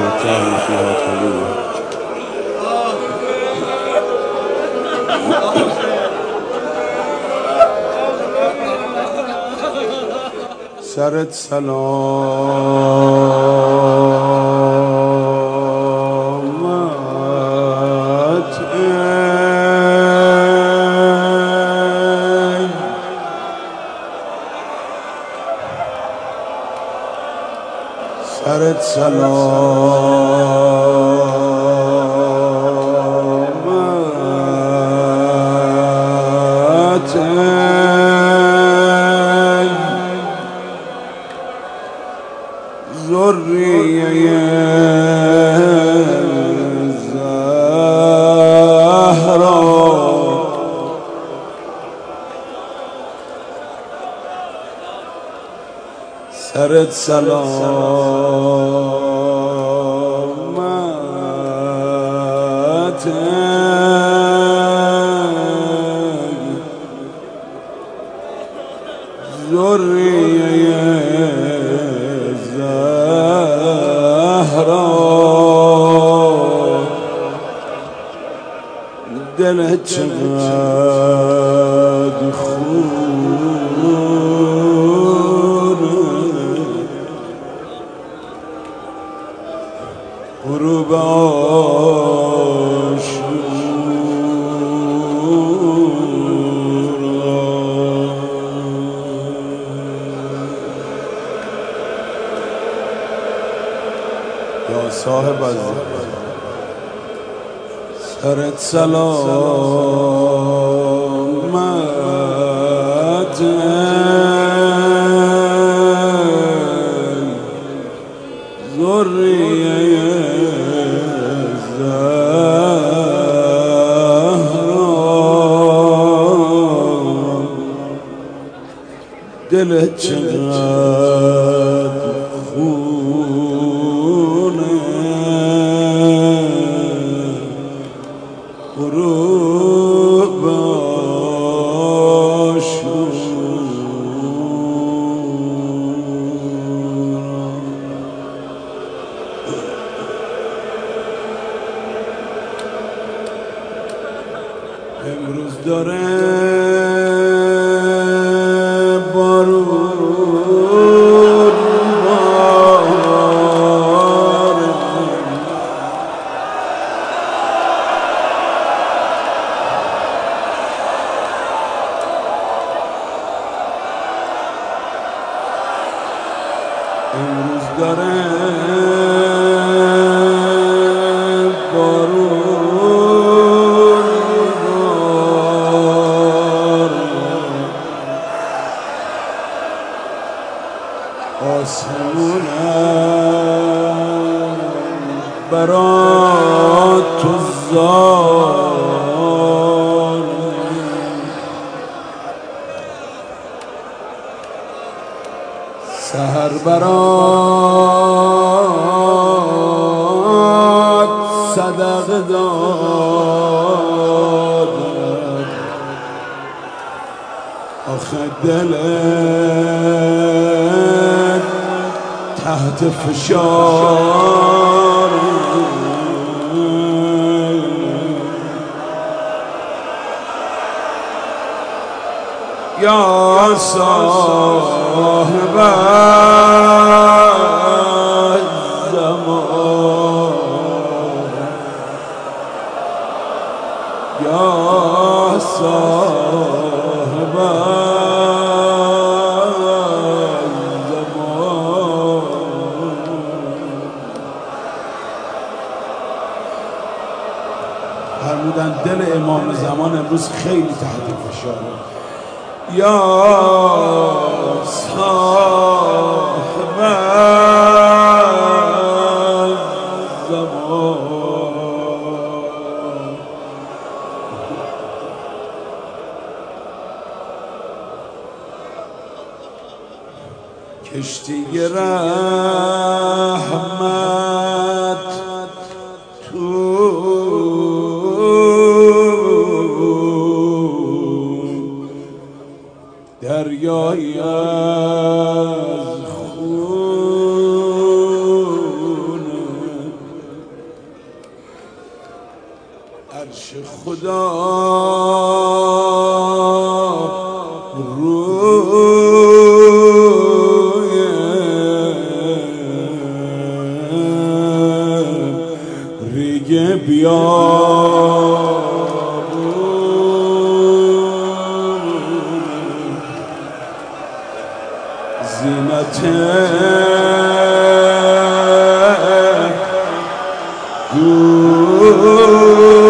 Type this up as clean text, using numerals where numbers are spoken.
الجهل فيها قليل. سرت سلامت سرت سلامت ذریه زهرا سرت سلامت ذریه زهرا دلت چقدر خونه غروب یا صاحب الزمان سرت سلامت ذریه زهرا دلت چقدر خونه غروب امروز داره بارون امروز داره بارون آسمونم برات تو زار سحر برات صدقه داد آخه دلت تحت فشار یا صاحب الزمان یا صاحب فرمودن دل امام زمان امروز خیلی تحت فشاره یا صاحب الزمان کشتی رحمت تو دریایی از خون عرش خدا روی ریگ بیابون زینت گو